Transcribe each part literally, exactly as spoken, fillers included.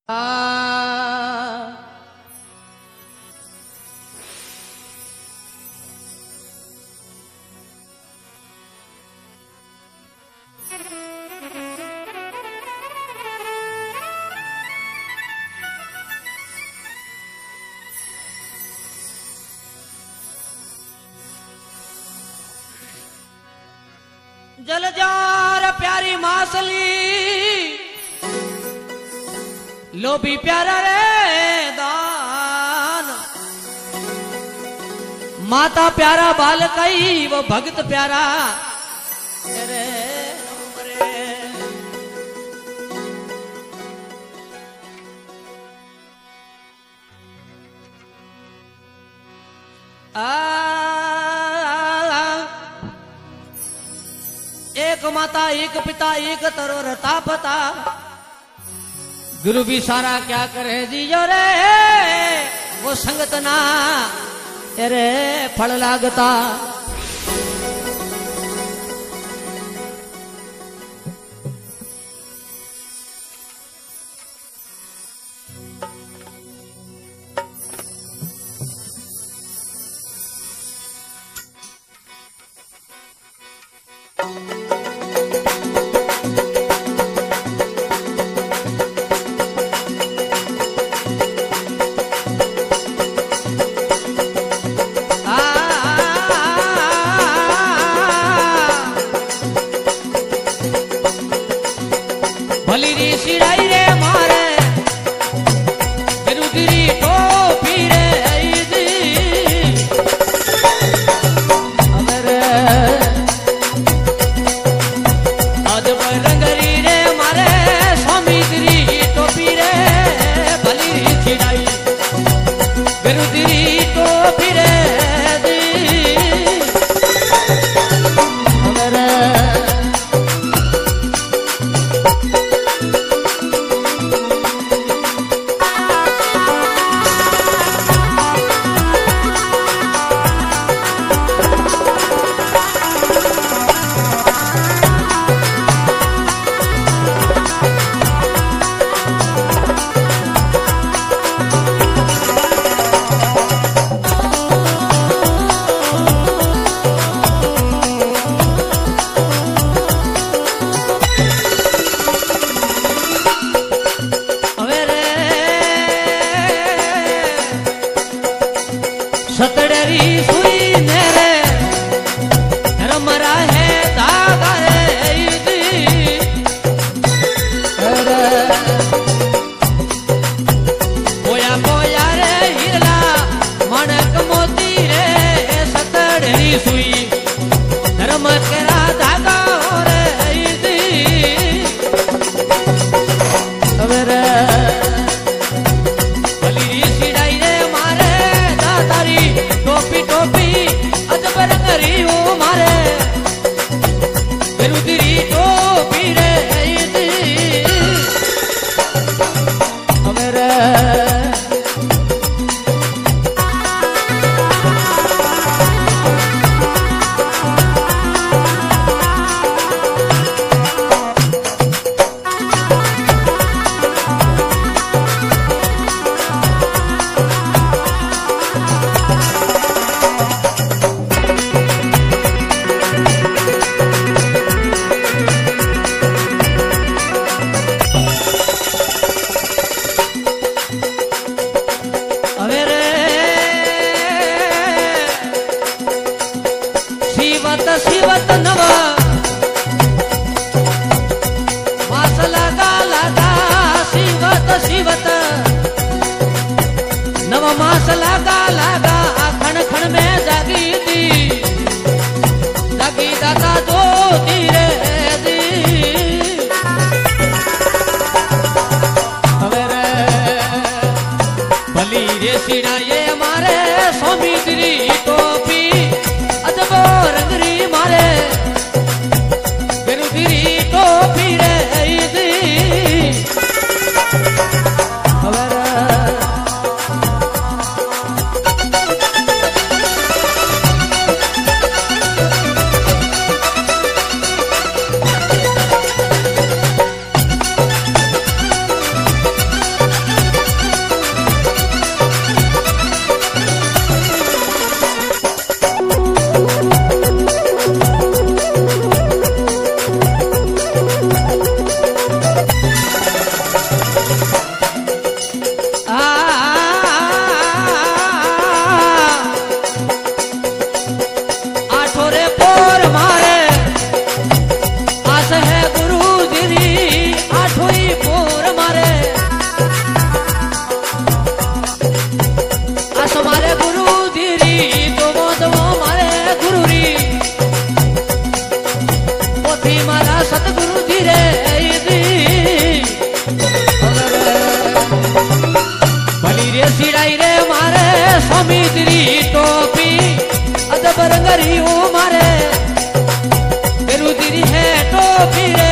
जलजार प्यारी मासली लोभी प्यारा रे दान माता प्यारा बालकई वो भगत प्यारा रे एक माता एक पिता एक तरो रता पता गुरु भी सारा क्या करे जियो रे वो संगत ना तेरे फल लागता। स्वामी तेरी टोपी अजबो रंगरी मारे स्वामी तेरी टोपी अदब रंगरी ओ मारे मेरू तेरी है टोपी रे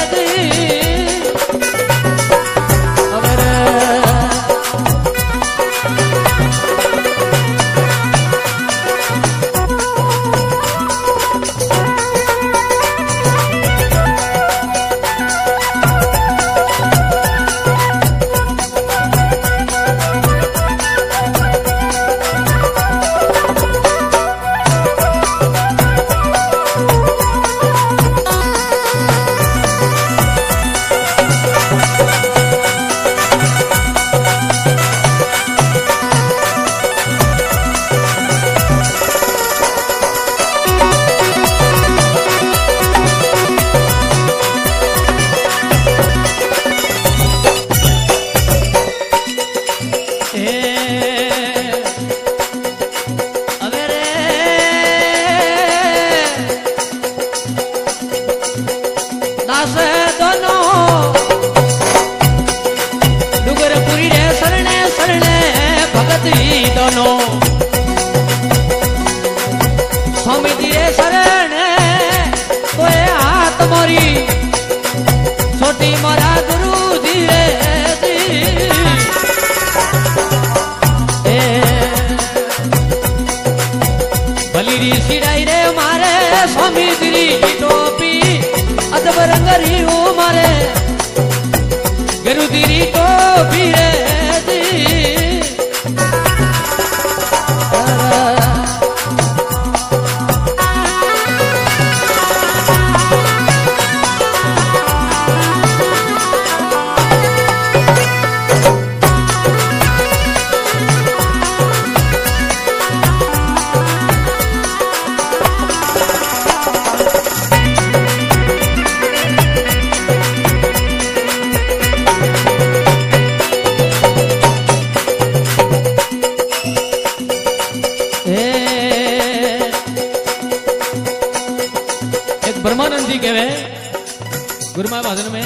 स्वामी दिए शरण कोई हाथ मोरी छोटी मोरा गुरु धीरे भली सिड़ाई रे मारे स्वामी तेरी टोपी अदब रंगरी हो मारे गुरु तेरी टोपी रे ब्रह्मानंद जी कहे गुरुमा भजन में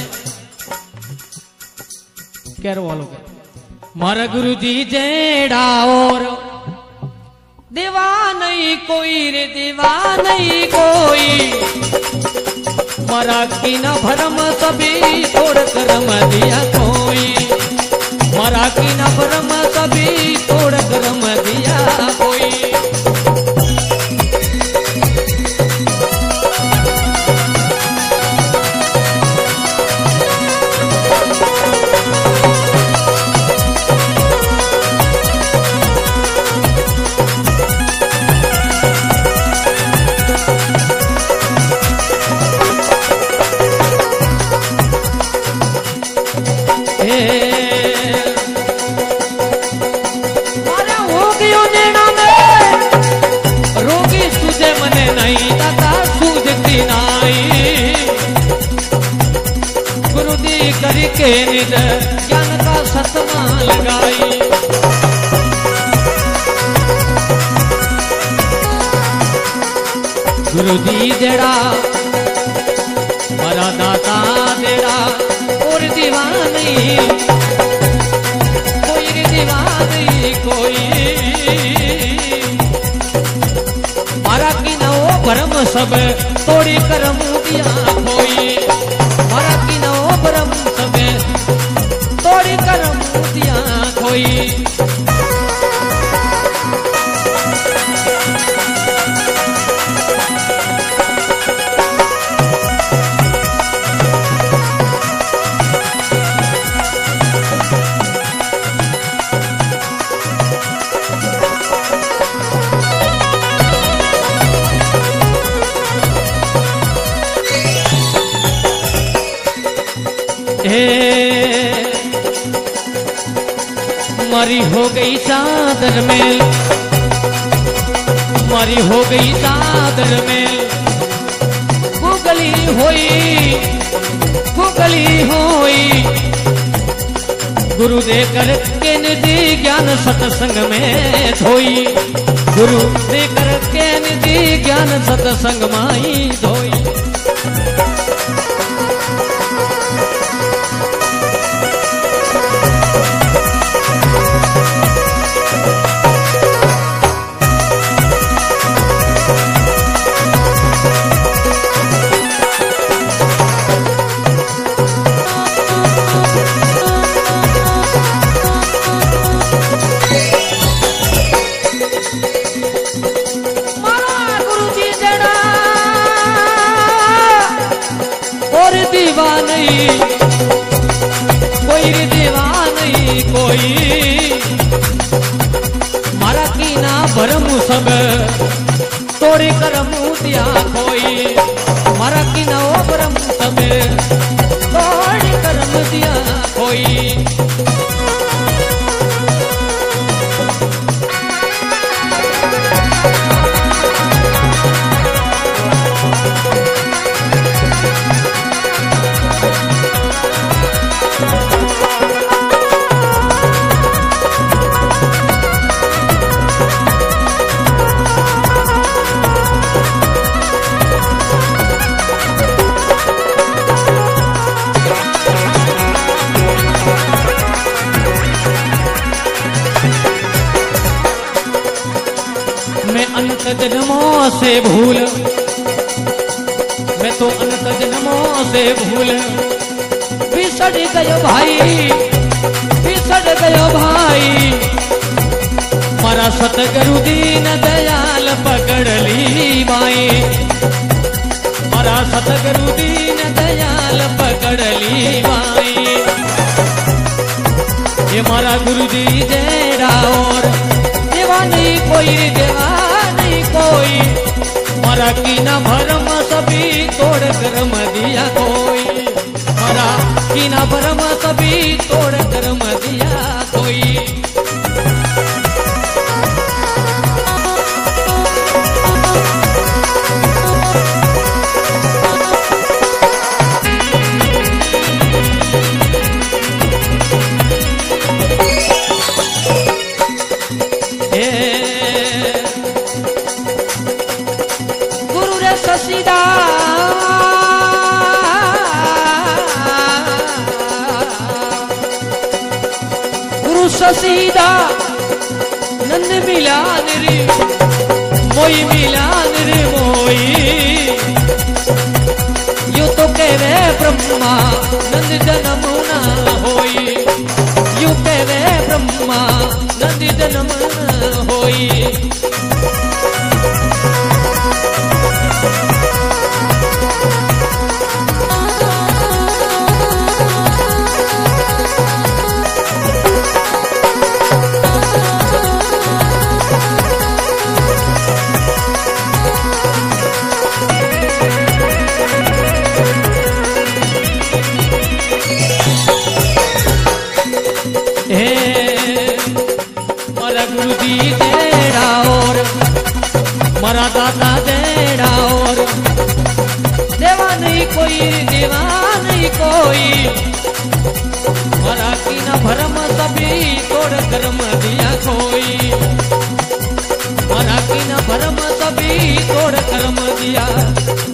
कह रहे वालों के मारा गुरु जी जेड़ा और दीवा नहीं कोई रे दीवा नहीं कोई मारा की न भरम सभी तोड़ करम दिया कोई मारा की न भरम सभी तोड़ करम दिया कोई के निज ज्ञान का सतमा लगाई गुरु जी जेड़ा मरा दाता जेड़ा और दीवानी कोई दीवानी कोई मारा की न वो भरम सब तोड़ी करम दिया कोई मारा की न वो भरम तोड़ी करम दिया कोई मारी हो गई चादर में मारी हो गई चादर में गुगली होई गुगली होई गुरु दे कर के निधि ज्ञान सत्संग में धोई गुरु दे कर के निधि ज्ञान सत्संग माई धोई कोई मारा की ना भरम सब तोड़े करम दिया कोई मारा की ना ओ भरम सब तोड़े करम दिया कोई मैं अनंत जन्मों से भूल मैं तो अनंत जन्मों से भूल बिसड़ गयो भाई बिसड़ गयो भाई मारा सतगुरु दीन दयाल पकड़ ली बाई मारा सतगुरु दीन दयाल पकड़ ली बाई ये मारा गुरु जी जेड़ा और देवा नहीं कोई देवा नहीं कोई मारा की ना भरम सभी तोड़ करम दिया कोई मारा की ना भरम सभी तोड़ करम दिया कोई ससीदा गुरु ससीदा नंद मिलान रे मोई मिलान रे मोई यू तो कहवे ब्रह्मा नंद जन्म ना होई यू कहवे ब्रह्मा नंद जन्म ना होई गुरु जी जेड़ा और मरा दादा जेड़ा और देवा नहीं कोई देवा नहीं कोई मरा की ना भरम सभी तोड़ करम दिया कोई मरा की ना भरम सभी तोड़ करम दिया